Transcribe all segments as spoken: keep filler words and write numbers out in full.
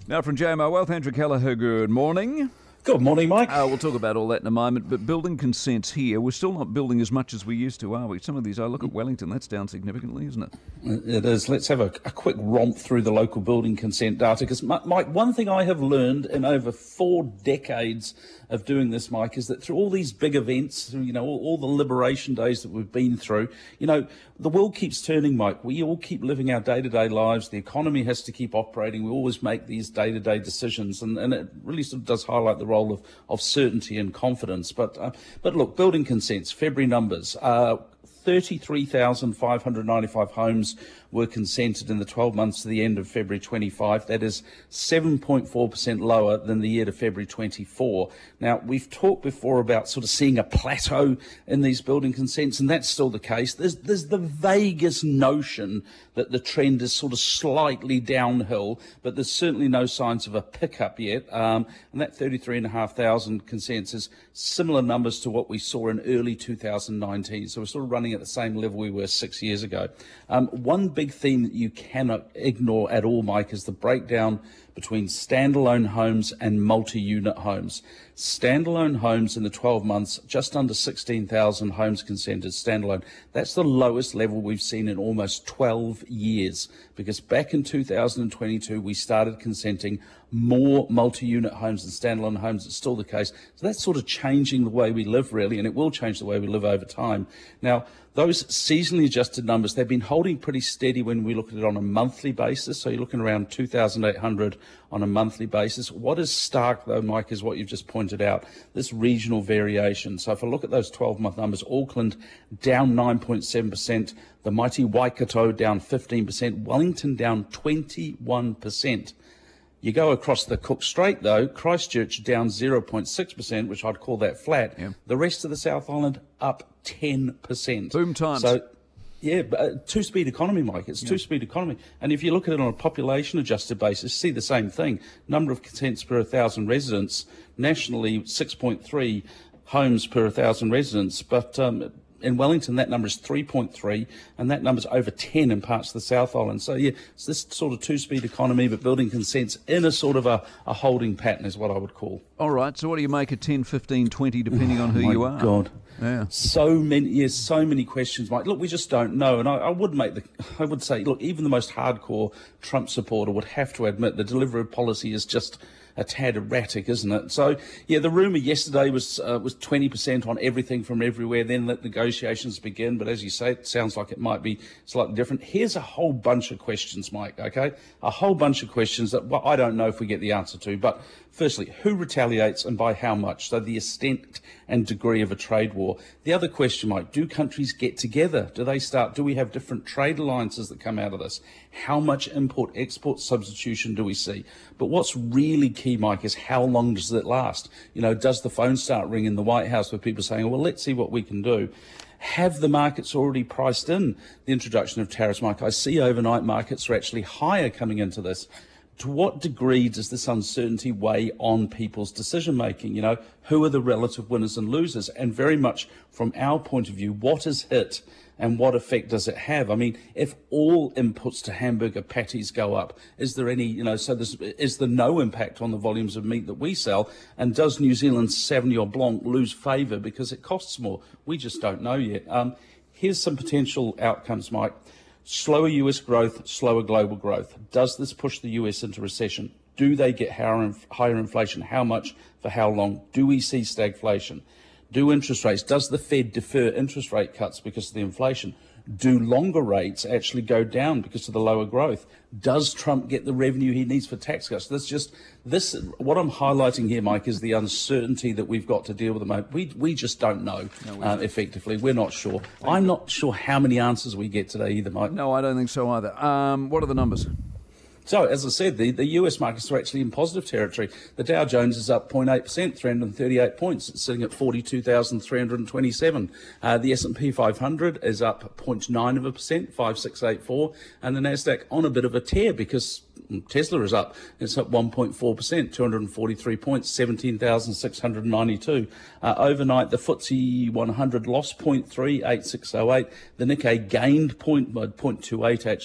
Now from J M R Wealth, Andrew Kelleher, good morning. Good morning, Mike. Uh, we'll talk about all that in a moment, but building consents here, we're still not building as much as we used to, are we? Some of these, I look at Wellington, that's down significantly, isn't it? It is. Let's have a, a quick romp through the local building consent data, because, Mike, one thing I have learned in over four decades of doing this, Mike, is that through all these big events, you know, all, all the liberation days that we've been through, you know, the world keeps turning, Mike. We all keep living our day-to-day lives. The economy has to keep operating. We always make these day-to-day decisions, and, and it really sort of does highlight the role of, of certainty and confidence. But, uh, but look, building consents, February numbers, uh, thirty-three thousand five hundred ninety-five homes were consented in the twelve months to the end of February twenty-five. That is seven point four percent lower than the year to February twenty-four. Now, we've talked before about sort of seeing a plateau in these building consents, and that's still the case. There's, there's the vaguest notion that the trend is sort of slightly downhill, but there's certainly no signs of a pickup yet. Um, and that thirty-three thousand five hundred consents is similar numbers to what we saw in early two thousand nineteen. So we're sort of running at the same level we were six years ago. Um, one big theme that you cannot ignore at all, Mike, is the breakdown between standalone homes and multi-unit homes. Standalone homes in the twelve months, just under sixteen thousand homes consented standalone. That's the lowest level we've seen in almost twelve years, because back in two thousand twenty-two, we started consenting more multi-unit homes than standalone homes. It's still the case. So that's sort of changing the way we live, really, and it will change the way we live over time. Now, those seasonally adjusted numbers, they've been holding pretty steady when we look at it on a monthly basis. So you're looking around two thousand eight hundred on a monthly basis. What is stark, though, Mike, is what you've just pointed out, this regional variation. So if I look at those twelve-month numbers, Auckland down nine point seven percent, the mighty Waikato down fifteen percent, Wellington down twenty-one percent. You go across the Cook Strait, though, Christchurch down zero point six percent, which I'd call that flat. Yeah. The rest of the South Island up ten percent. Boom times. So, yeah, but, uh, two-speed economy, Mike. It's yeah. two-speed economy. And if you look at it on a population-adjusted basis, see the same thing. Number of consents per one thousand residents, nationally six point three homes per one thousand residents, but um, in Wellington, that number is three point three, and that number's over ten in parts of the South Island. So, yeah, it's this sort of two-speed economy, but building consents in a sort of a, a holding pattern is what I would call. All right, so what do you make of ten, fifteen, twenty, depending on who oh, you are? My God. Yeah. So many, yes, so many questions, Mike. Look, we just don't know. And I, I would make the, I would say, look, even the most hardcore Trump supporter would have to admit the delivery policy is just a tad erratic, isn't it? So, yeah, the rumour yesterday was uh, was twenty percent on everything from everywhere. Then let negotiations begin. But as you say, it sounds like it might be slightly different. Here's a whole bunch of questions, Mike, okay? A whole bunch of questions that well, I don't know if we get the answer to. But firstly, who retaliates and by how much? So the extent and degree of a trade war. The other question, Mike, do countries get together? Do they start, do we have different trade alliances that come out of this? How much import-export substitution do we see? But what's really key, Mike, is how long does it last? You know, does the phone start ringing in the White House with people saying, well, let's see what we can do? Have the markets already priced in the introduction of tariffs, Mike? I see overnight markets are actually higher coming into this. To what degree does this uncertainty weigh on people's decision making? You know, who are the relative winners and losers? And very much from our point of view, what is hit and what effect does it have? I mean, if all inputs to hamburger patties go up, is there any, you know, so there's, is there no impact on the volumes of meat that we sell? And does New Zealand's Sauvignon Blanc lose favour because it costs more? We just don't know yet. Um, here's some potential outcomes, Mike. Slower U S growth, slower global growth. Does this push the U S into recession? Do they get higher, higher inflation? How much? For how long? Do we see stagflation? Do interest rates, does the Fed defer interest rate cuts because of the inflation? Do longer rates actually go down because of the lower growth? Does Trump get the revenue he needs for tax cuts? That's just this. What I'm highlighting here, Mike, is the uncertainty that we've got to deal with at the moment. We we just don't know no, uh, effectively. We're not sure. I'm not sure how many answers we get today either, Mike. No, I don't think so either. Um, what are the numbers? So, as I said, the, the U S markets are actually in positive territory. The Dow Jones is up zero point eight percent, three hundred thirty-eight points. It's sitting at forty-two thousand three hundred twenty-seven. Uh, the S and P five hundred is up zero point nine of a percent, five six eight four. And the Nasdaq on a bit of a tear because Tesla is up. It's up one point four percent, two hundred forty-three points, seventeen thousand six hundred ninety-two. Uh, overnight, the F T S E one hundred lost zero point three, eight six oh eight. The Nikkei gained zero point two eight, actually.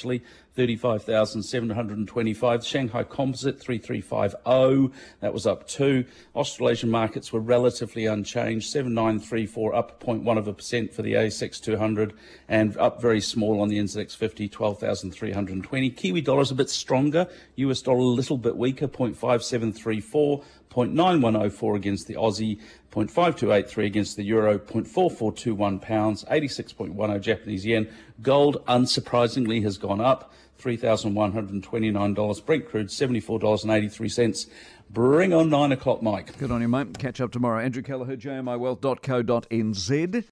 thirty-five thousand seven hundred twenty-five. Shanghai Composite, three three five zero, that was up two. Australasian markets were relatively unchanged, seven nine three four, up zero point one of a percent for the A S X two hundred, and up very small on the N Z X fifty, twelve thousand three hundred twenty. Kiwi dollar's a bit stronger, U S dollar a little bit weaker, zero point five seven three four, zero point nine one zero four against the Aussie, zero point five two eight three against the Euro, zero point four four two one pounds, eighty-six point one zero Japanese yen. Gold, unsurprisingly, has gone up, three thousand one hundred twenty-nine dollars. Brent crude, seventy-four dollars and eighty-three cents. Bring on nine o'clock, Mike. Good on you, mate. Catch up tomorrow. Andrew Kelleher, J M I wealth dot co dot n z.